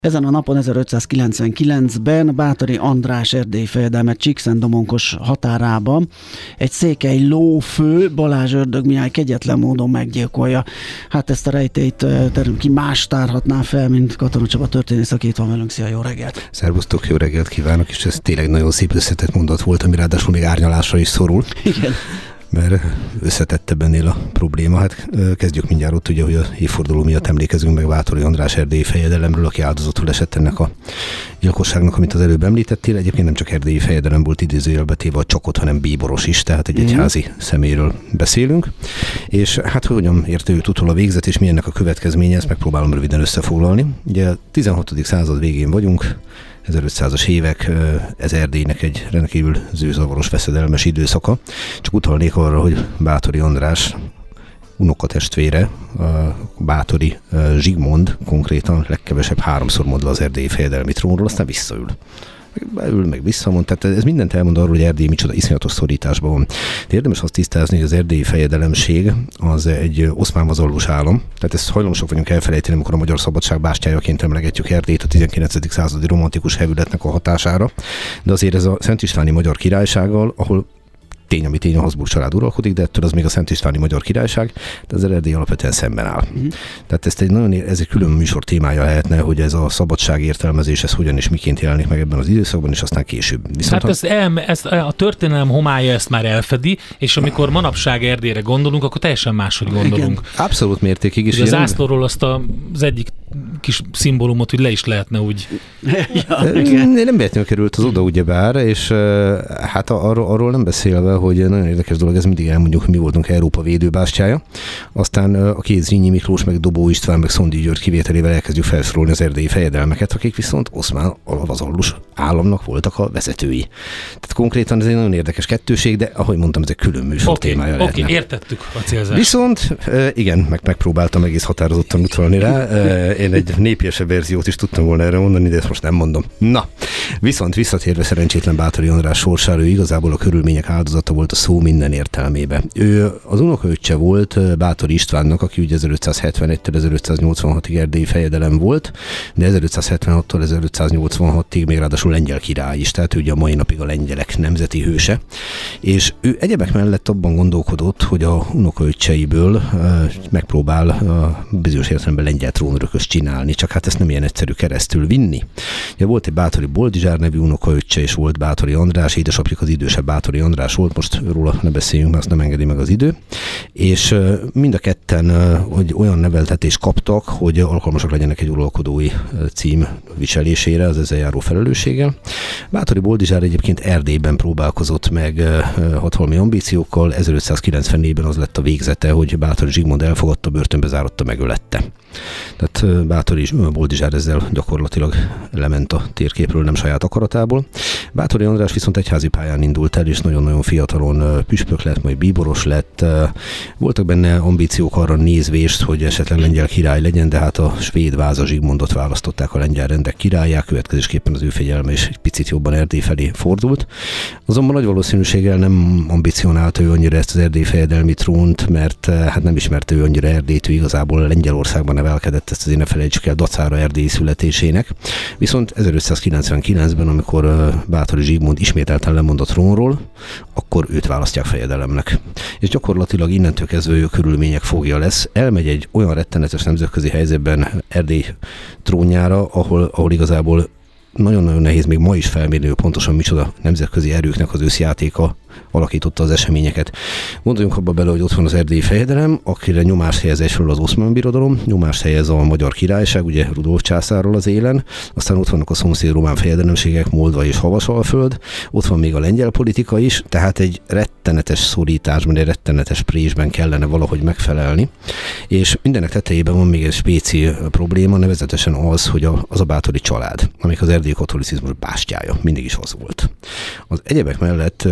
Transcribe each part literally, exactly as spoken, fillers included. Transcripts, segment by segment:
Ezen a napon ezerötszázkilencvenkilencben Báthory András erdélyi fejedelmet Csíkszentdomonkos határában egy székely lófő Balázs Ördögmihály kegyetlen módon meggyilkolja. Hát ezt a rejtélyt terül ki más tárhatná fel, mint Katona Csaba történész, aki itt van velünk. Szia, jó reggelt! Szervusztok, jó reggelt kívánok, és ez tényleg nagyon szép összetett mondat volt, ami ráadásul még árnyalásra is szorul. Igen. Mert összetettebb ennél a probléma. Hát kezdjük mindjárt ott, ugye, hogy a évforduló miatt emlékezünk meg Báthory András erdélyi fejedelemről, aki áldozatul esett ennek a gyilkosságnak, amit az előbb említettél. Egyébként nem csak erdélyi fejedelem volt idézőjelbe téve a csakot, hanem bíboros is, tehát egy egyházi személyről beszélünk. És hát hogyan érte őt utol a végzet, és mi ennek a következménye, ezt megpróbálom röviden összefoglalni. Ugye a tizenhatodik század végén vagyunk, ezerötszázas évek, ez Erdélynek egy rendkívül zűrzavaros, veszedelmes időszaka. Csak utalnék arra, hogy Báthory András unokatestvére, Báthory Zsigmond konkrétan legkevesebb háromszor mond le az erdélyi fejedelmi trónról, aztán visszaül. Beül, meg visszamond, tehát ez mindent elmond arról, hogy Erdély micsoda iszonyatos szorításban van. De érdemes azt tisztázni, hogy az erdélyi fejedelemség az egy oszmán vazallus állam, tehát ezt hajlamosak vagyunk elfelejteni, amikor a magyar szabadság bástyájaként emlegetjük Erdélyt a tizenkilencedik századi romantikus hevületnek a hatására, de azért ez a Szent Istváni Magyar Királysággal, ahol tény, ami tény, a Habsburg család uralkodik, de ettől az még a Szent Istváni Magyar Királyság, de az Erdély alapvetően szemben áll. Mm. Tehát ezt egy nagyon, ez egy külön műsor témája lehetne, hogy ez a szabadság értelmezés, ez hogyan és miként jelenik meg ebben az időszakban, és aztán később. Viszont hát ezt, el, ezt a történelem homályja ezt már elfedi, és amikor manapság Erdélyre gondolunk, akkor teljesen máshogy gondolunk. Igen, abszolút mértékig is. Az zászlóról azt a, az egyik kis szimbólumot, hogy le is lehetne úgy. Ja, nem véletlenül került az oda, ugyebár, és hát arról, arról nem beszélve, hogy nagyon érdekes dolog, ez mindig elmondjuk, hogy mi voltunk Európa védőbástyája. Aztán a két Zrínyi Miklós, meg Dobó István, meg Szondi György kivételével elkezdjük felsorolni az erdélyi fejedelmeket, akik viszont oszmán vazallus államnak voltak a vezetői. Tehát konkrétan ez egy nagyon érdekes kettőség, de ahogy mondtam, ez egy külön műsor okay, témája lehetne. Oké, okay, értettük a célzást. Viszont igen, meg megpróbáltam egész határozottan utalni rá. Én egy népiesebb verziót is tudtam volna erre mondani, de ezt most nem mondom. Na, viszont visszatérve szerencsétlen Báthory András sorsára, ő igazából a körülmények áldozata volt a szó minden értelmébe. Ő az unokaöccse volt Báthory Istvánnak, aki ugye ezerötszázhetvenegytől ezerötszáznyolcvanhatig erdélyi fejedelem volt, de ezerötszázhetvenhattól ezerötszáznyolcvanhatig még ráadásul lengyel király is, tehát ő ugye a mai napig a lengyelek nemzeti hőse. És ő egyebek mellett abban gondolkodott, hogy a unokaöccseiből megpróbál bizonyos értelemben lengyel trónörököst csinálni, csak hát ezt nem ilyen egyszerű keresztül vinni. Ugye volt egy Báthory Boldizsár nevű unokaöccse, és volt Báthory András, édesapjuk az idősebb Báthory András volt, most róla ne beszéljünk, mert azt nem engedi meg az idő. És mind a ketten hogy olyan neveltetést kaptak, hogy alkalmasak legyenek egy uralkodói cím viselésére, az ezzel járó felelősséggel. Báthory Boldizsár egyébként Erdélyben próbálkozott meg hatalmi ambíciókkal, ezerötszázkilencvennégyben az lett a végzete, hogy Báthory Zsigmond elfogadta, börtönbe zárotta, megölette. Tehát Báthory Boldizsár ezzel gyakorlatilag lement a térképről, nem saját akaratából. Báthory András viszont egyházi pályán indult el, és nagyon-nagyon fiatalon püspök lett, majd bíboros lett. Voltak benne ambíciók arra nézvést, hogy esetleg lengyel király legyen, de hát a svéd Váza Zsigmondot választották a lengyel rendek királyá, következésképpen az ő fegyelme is egy picit jobban Erdély felé fordult. Azonban nagy valószínűséggel nem ambicionálta ő annyira ezt az erdélyi fejedelmi trónt, mert hát nem ismerte ő annyira Erdélyt, ő igazából Lengyelországban nevelkedett, ezt azért ne felejtsük el, dacára Erdély születésének. Viszont ezerötszázkilencvenkilencben, amikor Báthory Zsigmond ismételten lemond a trónról, akkor őt választják fejedelemnek. És gyakorlatilag innentől kezdve a körülmények fogja lesz, elmegy egy olyan rettenetes nemzetközi helyzetben Erdély trónjára, ahol, ahol igazából nagyon-nagyon nehéz még ma is felmérni, hogy pontosan micsoda nemzetközi erőknek az összjátéka alakította az eseményeket. Gondoljunk abba bele, hogy ott van az erdélyi fejedelem, akire nyomást helyez egyfelől az Oszmán Birodalom, nyomást helyez a Magyar Királyság, ugye Rudolf császárral az élen, aztán ott vannak a szomszéd román fejedelemségek, Moldva és Havasalföld, ott van még a lengyel politika is, tehát egy rettenetes szorításban, egy rettenetes présben kellene valahogy megfelelni, és mindenek tetejében van még egy spéci probléma, nevezetesen az, hogy a, az a Báthory család, amik az erdélyi katolicizmus bástyája, mindig is az volt. Az egyebek mellett Báthory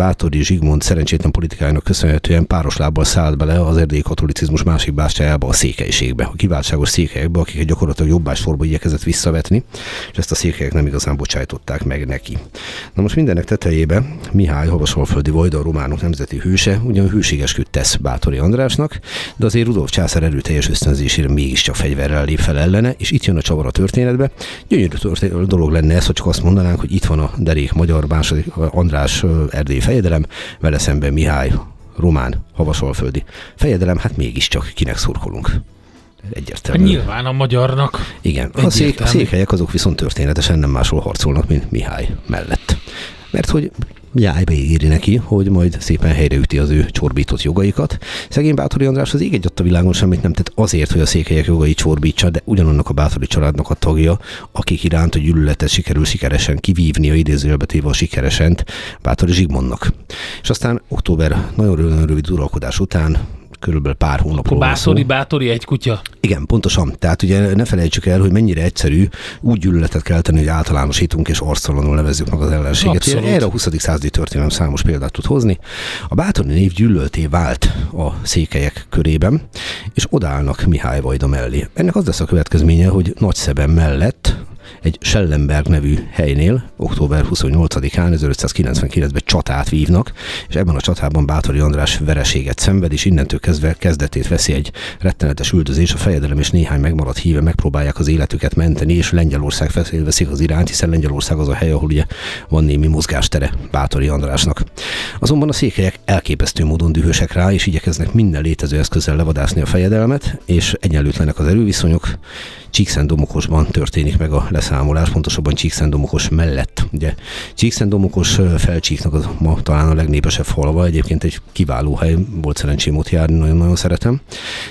Báthory Zsigmond szerencsétlen politikájának köszönhetően páros lábbal szállt bele az erdélyi katolicizmus másik bástyájába, a székelységbe, a kiváltságos székelyekbe, akiket gyakorlatilag jobbásforba igyekezett visszavetni, és ezt a székelyek nem igazán bocsájtották meg neki. Na most mindennek tetejébe Mihály havasalföldi vajda, a románok nemzeti hőse, ugyan hűségesköt tesz Báthory Andrásnak, de azért Rudolf császár erőteljes ösztönzésére mégiscsak fegyverrel lép fel ellene, és itt jön a csavar a történetbe. Gyönyörű dolog lenne ez, ha csak azt mondanánk, hogy itt van a derék magyar második András erdélyi fejedelem, vele szemben Mihály román havasalföldi fejedelem, hát mégiscsak kinek szurkolunk. Egyértelmű. Nyilván a magyarnak. Igen, a, szék, a székelyek azok viszont történetesen nem máshol harcolnak, mint Mihály mellett. Mert hogy Mihályba ígéri neki, hogy majd szépen helyreüti az ő csorbított jogaikat. Szegény Báthory András az ég egy adta világon semmit nem tett azért, hogy a székelyek jogait csorbítsa, de ugyanannak a Báthory családnak a tagja, akik iránt a gyűlöletet sikerül sikeresen kivívni, a idézőjelbe téve a sikeresent Báthory Zsigmondnak. És aztán október nagyon rövid uralkodás után, körülbelül pár hónapról van szó. Báthory, Báthory egy kutya. Igen, pontosan. Tehát ugye ne felejtsük el, hogy mennyire egyszerű úgy gyűlöletet kelteni, hogy általánosítunk és arctalanul nevezzük meg az ellenséget. Abszolút. Erre a huszadik századi történelem számos példát tud hozni. A Báthory név gyűlölté vált a székelyek körében, és odaállnak Mihály vajda mellé. Ennek az lesz a következménye, hogy Nagyszeben mellett egy Schellenberg nevű helynél október huszonnyolcadikán ezerötszázkilencvenkilencben csatát vívnak, és ebben a csatában Báthory András vereséget szenved, és innentől kezdve kezdetét veszi egy rettenetes üldözés. A fejedelem és néhány megmaradt híve megpróbálják az életüket menteni, és Lengyelország veszik az irányt, hiszen Lengyelország az a hely, ahol ugye van némi mozgástere Báthory Andrásnak. Azonban a székelyek elképesztő módon dühösek rá, és igyekeznek minden létező eszközzel levadászni a fejedelmet, és egyenlőtlenek az erőviszonyok. Csíkszentdomokosban történik meg a leszámolás, pontosabban Csíkszentdomokos mellett. Ugye Csíkszentdomokos Felcsíknak az ma talán a legnépesebb falva, egyébként egy kiváló hely, volt szerencsém ott járni, nagyon-nagyon szeretem.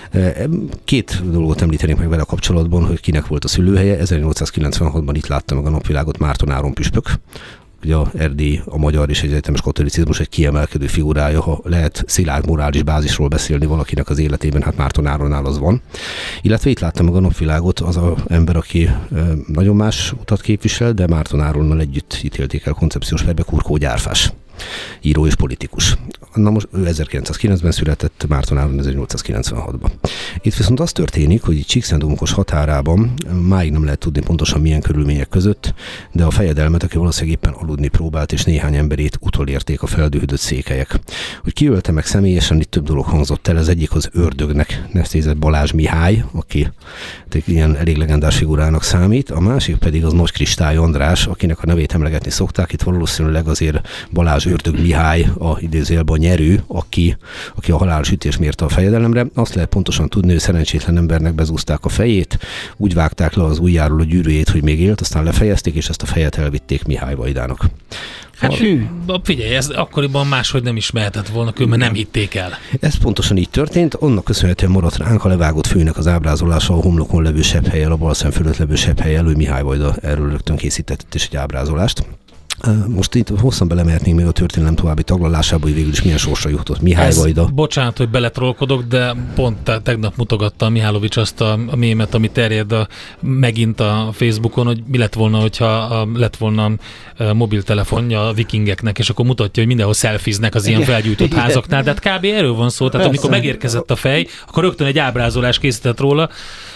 Két dolgot említenék meg vele kapcsolatban, hogy kinek volt a szülőhelye. ezernyolcszázkilencvenhatban itt látta meg a napvilágot Márton Áron püspök. Ugye a Erdély, a magyar és egyetemes katolicizmus egy kiemelkedő figurája, ha lehet szilárd morális bázisról beszélni valakinek az életében, hát Márton Áronnál az van. Illetve itt látta meg a napvilágot az az ember, aki nagyon más utat képvisel, de Márton Áronnal együtt ítélték el koncepciós perbe, Kurkó Gyárfás, író és politikus. Na most ő ezerkilencszázkilencben született, Márton Áron ezernyolcszázkilencvenhatban. Itt viszont az történik, hogy Csíkszentdomokos határában máig nem lehet tudni pontosan milyen körülmények között, de a fejedelmet, aki valószínűleg éppen aludni próbált, és néhány emberét utolérték a feldühödött székelyek. Hogy ki ölte meg személyesen, itt több dolog hangzott el. Az egyik az ördögnek nevezett Balázs Mihály, aki ilyen elég legendás figurának számít, a másik pedig az Nagy Kristály András, akinek a nevét emlegetni szokták. Itt valószínűleg azért Balázs Ördög Mihály, a idézőjelben a nyerő, aki, aki a halálos ütés mérte a fejedelemre. Azt lehet pontosan tudni, hogy szerencsétlen embernek bezúzták a fejét, úgy vágták le az ujjáról a gyűrűjét, hogy még élt, aztán lefejezték, és ezt a fejet elvitték Mihály vajdának. Hát hű, figyelj, ez akkoriban máshogy nem is mehetett volna, mert nem hitték el. Ez pontosan így történt, annak köszönhetően maradt ránk a levágott főnek az ábrázolása, a homlokon levő sebhellyel, a bal szem fölött levő sebhellyel, ő Mihály vajda erről rögtön készített is egy ábrázolást. Most itt hosszan belemehetnénk még a történelem további taglalásába, hogy végül is milyen sorsra jutott Mihály vajda. Bocsánat, hogy beletrolkodok, de pont tegnap mutogatta a Mihálovics azt a, a mémet, ami terjed a, megint a Facebookon, hogy mi lett volna, hogyha a, lett volna a mobiltelefonja a vikingeknek, és akkor mutatja, hogy mindenhol szelfiznek az ilyen felgyújtott házaknál, de hát kb. Erről van szó, tehát amikor megérkezett a fej, akkor rögtön egy ábrázolás készített róla,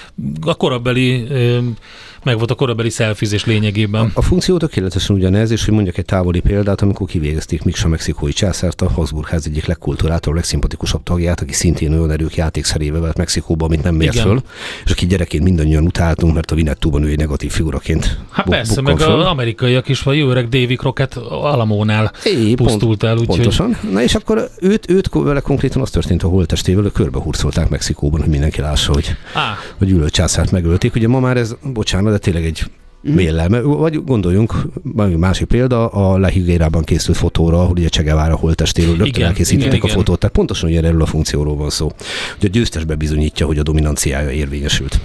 a korabeli meg volt a korabeli szelfizés lényegében. A, a funkció tökéletesen ugyanez, és hogy mondjak egy távoli példát, amikor kivégezték Miksa mexikói császárt, a Habsburg-ház egyik legkulturáltabb, legszimpatikusabb tagját, aki szintén olyan erők játékszerébe vált Mexikóba, amit nem mért föl, és aki gyerekként mindannyian utáltunk, mert a Vinettúban ő egy negatív figuraként. Hát bu- persze, meg föl. Az amerikaiak is, vagy jó öreg Davy Crockett Alamónál é, pusztult pont, el. Úgy, pontosan. Hogy... Na és akkor őt, őt vele konkrétan az történt a holttestével, körbehurcolták Mexikóban, hogy mindenki lássa, hogy ah. a gyűlölt császárt megölték. Ugye ma már ez, bocsánat, de tényleg egy méllel. Vagy gondoljunk, másik példa, a La Higuerában készült fotóra, ahol ugye Che Guevara holttestéről rögtön elkészítették a fotót. Tehát pontosan ugye erről a funkcióról van szó. Ugye a győztes bebizonyítja, hogy a dominanciája érvényesült.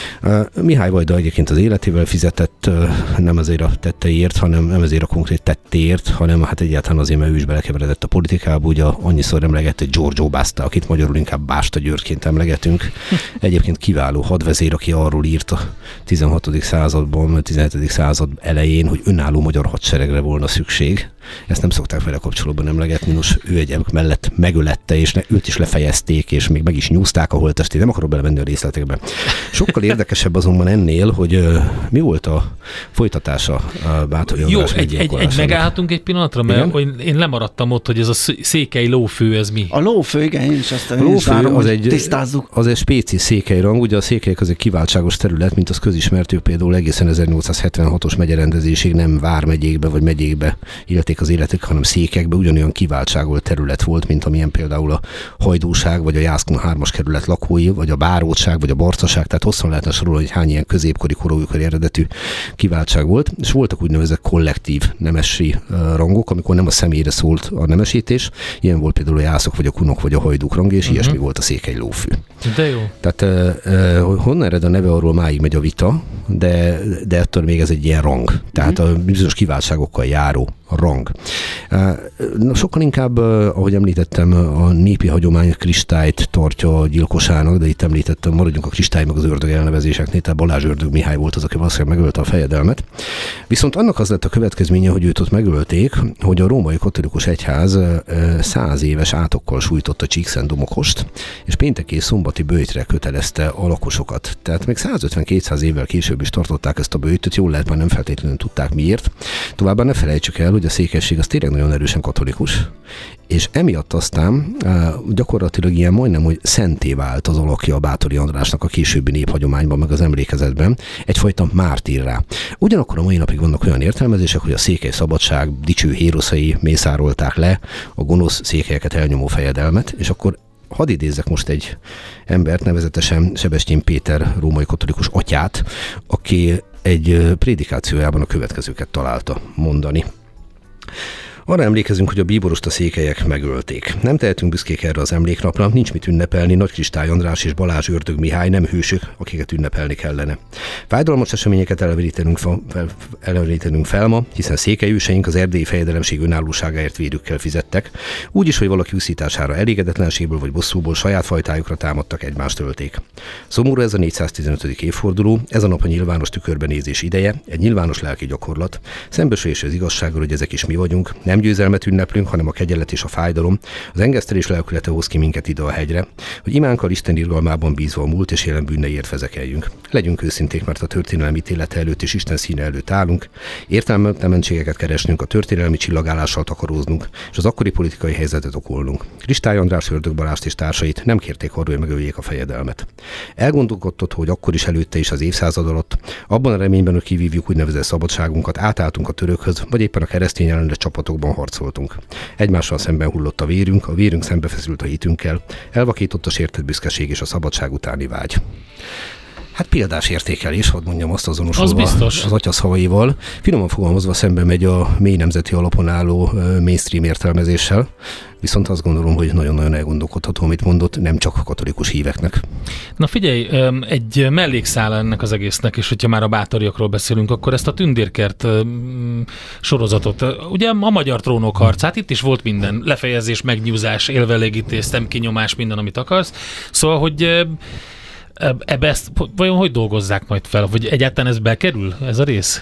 Mihály vajda egyébként az életével fizetett, nem azért a tetteiért, hanem nem azért a konkrét tettéért, hanem hát egyáltalán azért, mert ő is belekeveredett a politikába. Ugye annyiszor emlegett egy Giorgio Basta, akit magyarul inkább Básta Györgyként emlegetünk. Egyébként kiváló hadvezér, aki arról írt a tizenhatodik században, tizenhetedik század elején, hogy önálló magyar hadseregre volna szükség. ezt nem szokták vele kapcsolatban emlegetni, nos, ő egy mellett megölette, és ne, őt is lefejezték, és még meg is nyúzták a holttestét, nem akarok belemenni a részletekbe. Sokkal érdekesebb azonban ennél, hogy uh, mi volt a folytatása a Báthori András Jó, egy, egy, egy megállhatunk egy pillanatra, mert én lemaradtam ott, hogy ez a székely lófő, ez mi? A lófő, igen, én is azt a lófő várom, az egy, tisztázzuk. Az egy spéci székely rang, ugye a székelyek az egy kiváltságos terület, mint az közismertük, például egészen ezernyolcszázhetvenhatos megyerendezésig nem vármegyékbe vagy megyékbe élték az életük, hanem székekbe, ugyanolyan kiváltságos terület volt, mint amilyen például a Hajdúság, vagy a Jászkun hármas kerület lakói, vagy a Bárótság, vagy a Barcaság, tehát hosszan lehetne sorolni, hogy hány ilyen középkori, korókori eredetű kiváltság volt, és voltak úgynevezett kollektív nemesi rangok, amikor nem a személyre szólt a nemesítés, ilyen volt például a jászok, vagy a kunok, vagy a hajdúk rang, és uh-huh. ilyesmi volt a székely lófű. De jó. Tehát uh, honnan ered a neve, arról máig megy a vita, de, de ettől még ez egy ilyen rang, tehát uh-huh. a bizonyos kiváltságokkal járó rang. Uh, sokkal inkább, uh, ahogy említettem, a népi hagyomány kristályt tartja gyilkosának, de itt említettem, maradjunk a kristály meg az ördög elnevezéseknél, tehát Balázs Ördög Mihály volt az, aki valószínűleg megölte a fejedelmet. Viszont annak az lett a következménye, hogy őt ott megölték, hogy a római katolikus egyház száz éves átokkal sújtotta Csíkszentdomokost, és pénteki és szombati böjtre kötelezte a lakosokat. Tehát még százötven-kétszáz évvel később is tartották ezt a böjtöt, jól lehet, már nem feltétlenül tudták miért. Továbbá ne felejtsük el, hogy a székelység az tényleg nagyon erősen katolikus, és emiatt aztán gyakorlatilag ilyen majdnem, hogy szenté vált az alakja a Báthori Andrásnak a későbbi néphagyományban, meg az emlékezetben, egyfajta mártírrá. Ugyanakkor a mai napig vannak olyan értelmezések, hogy a székely szabadság dicső héroszai mészárolták le a gonosz székelyeket elnyomó fejedelmet, és akkor hadd idézzek most egy embert, nevezetesen Sebestyén Péter római katolikus atyát, aki egy prédikációjában a következőket találta mondani. Arra emlékezünk, hogy a bíborost a székelyek megölték. Nem tehetünk büszkék erre az emléknapra, nincs mit ünnepelni, Nagy Kristály András és Balázs Ördög Mihály nem hősök, akiket ünnepelni kellene. Fájdalmas eseményeket elevenítenünk fel, elevenítenünk fel ma, hiszen székelyőseink az erdélyi fejedelemség önállóságáért vérükkel fizettek, úgy is, hogy valaki úszítására elégedetlenségből vagy bosszúból saját fajtájukra támadtak, egymást ölték. Szomorú ez a négyszáztizenötödik évforduló, ez a nap a nyilvános tükörbenézés ideje, egy nyilvános lelki gyakorlat, szembesülés az igazsággal, hogy ezek is mi vagyunk, nem győzelmet ünneplünk, hanem a kegyelet és a fájdalom. Az engesztelés lelkülete hoz ki minket ide a hegyre, hogy imánkkal Isten irgalmában bízva a múlt és jelen bűneiért fezekeljünk. Legyünk őszinték, mert a történelem ítélete előtt és Isten színe előtt állunk. Értelmetlenségeket keresnünk, a történelmi csillagállással takaróznunk, és az akkori politikai helyzetet okolnunk. Kristály András, Ördög Balást és társait nem kérték arra, hogy megöljék a fejedelmet. Elgondolkodott, hogy akkor is előtte is az évszázad alatt, abban a reményben, hogy kivívjuk úgynevezett szabadságunkat, átálltunk a törökhöz, vagy éppen a keresztény ellenes csapatokban harcoltunk. Egymással szemben hullott a vérünk, a vérünk szembefeszült a hitünkkel, elvakított a sértett büszkeség és a szabadság utáni vágy. Hát példás értékelés, hadd mondjam azt azonosulva az, az atya szavaival. Finoman fogalmazva szembe megy a mély nemzeti alapon álló mainstream értelmezéssel, viszont azt gondolom, hogy nagyon-nagyon elgondolkodható, amit mondott, nem csak a katolikus híveknek. Na figyelj, egy mellékszál ennek az egésznek, és hogyha már a báthoriakról beszélünk, akkor ezt a Tündérkert sorozatot, ugye a magyar trónok harcát, itt is volt minden, lefejezés, megnyúzás, élvelégítés, szemkinyomás, minden, amit akarsz. Szóval, hogy ebbe ezt vajon hogy dolgozzák majd fel? Vagy egyáltalán ez bekerül, ez a rész?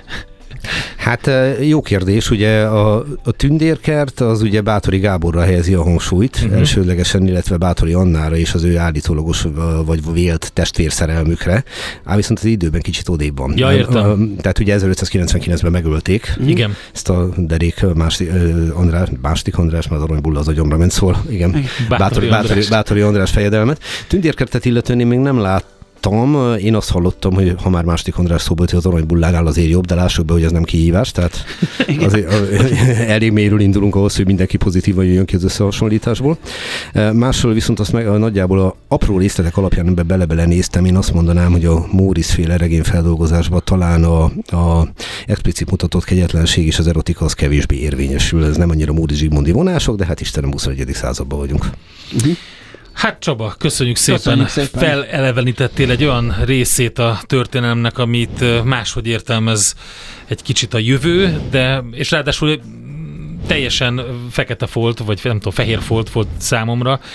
Hát jó kérdés, ugye a, a Tündérkert az ugye Báthori Gáborra helyezi a hangsúlyt, uh-huh. elsődlegesen, illetve Báthori Annára és az ő állítólagos vagy vélt testvérszerelmükre, ám viszont az időben kicsit odébb van. Ja, értem. Tehát ugye ezerötszázkilencvenkilencben megölték. Igen. Ezt a derék Másti, András, Mástik András, mert az aranybulla az agyomra ment, szól. Igen. Báthori, Báthori, Báthori, Báthori András fejedelmet. Tündérkertet illetően én még nem lát Én azt hallottam, hogy ha már Mástik András szóba, hogy az aranybullánál azért jobb, de lássuk be, hogy ez nem kihívás, tehát azért elég mélyről indulunk ahhoz, hogy mindenki pozitívan jöjjön ki az összehasonlításból. Másról viszont azt meg nagyjából a apró részletek alapján ebbe bele-bele néztem, én azt mondanám, hogy a Móricz-féle regényfeldolgozásban talán a, a explicit mutatott kegyetlenség és az erotika az kevésbé érvényesül. Ez nem annyira Móricz Zsigmondi vonások, de hát Istenem, huszonegyedik században vagyunk. Uh-huh. Hát Csaba, köszönjük szépen. Köszönjük szépen. Felelevenítettél egy olyan részét a történelemnek, amit máshogy értelmez egy kicsit a jövő, de és ráadásul teljesen fekete folt, vagy nem tudom, fehér folt volt számomra.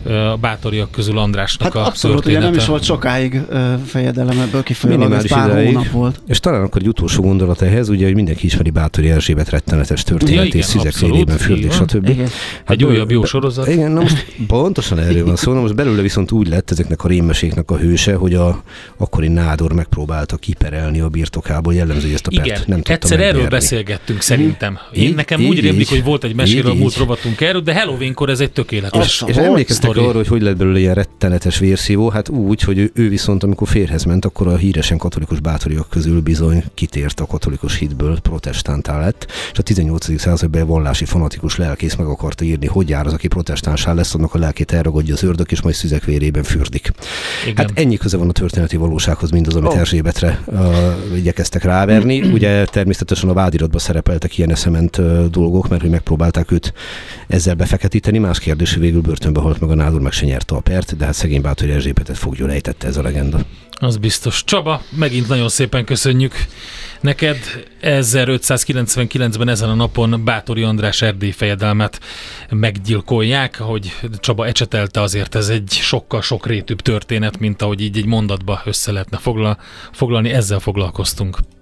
a bátoriak közül Andrásnak hát a abszolút, története. ugye nem is volt sokáig uh, fejedelem, ebből kifolyólag ez pár ideig. hónap volt. És talán akkor egy utolsó gondolat ehhez, ugye, hogy mindenki ismeri Báthori Erzsébet rettenetes történet, ja, és szüzekvérében fürdés, stb. Igen. Hát egy újabb jó sorozat. Igen, na most pontosan erről van szó, na most belőle viszont úgy lett ezeknek a rémmeséknek a hőse, hogy a akkori nádor megpróbálta kiperelni a birtokából, jellemző, hogy ezt a pert Igen, nem tudta egyszer erről megnyerni. beszélgettünk szerintem. Én Így, nekem így, úgy rémlik, így. hogy volt egy meséről, Így, múlt így. rovatunk erről, de Halloweenkor ez egy tökéletes És, és emlékeztek sztori. arra, hogy hogy lett belőle ilyen rettenetes vérszívó? Hát úgy, hogy ő, ő viszont, amikor férhez ment, akkor a híresen katolikus bátoriak közül bizony kitért a katolikus hitből, protestántá lett, és a tizennyolcadik században vallási fanatikus lelkész meg akarta írni, hogy jár az, aki protestánsá lesz, annak a lelkét elragadja az ördög, és majd szüzekvérében fürdik. Igen. Hát ennyi köze van a történeti valósághoz, mint az, amit Oh. Erzsébetre uh, igyekeztek ráverni. Ugye természetesen a vádiratban szerepeltek ilyen eszement uh, dolgok, mert hogy megpróbálták őt ezzel befeketíteni. Más kérdés, hogy végül börtönbe halt meg a nádor, meg se nyerte a pert, de hát szegény Báthori Erzsébetet foglyul ejtette ez a legenda. Az biztos. Csaba, megint nagyon szépen köszönjük neked. ezerötszázkilencvenkilencben ezen a napon Báthori András erdélyi fejedelmet meggyilkolják, ahogy Csaba ecsetelte, azért ez egy sokkal sokrétűbb történet, mint ahogy így egy mondatba össze lehetne foglal, foglalni, ezzel foglalkoztunk.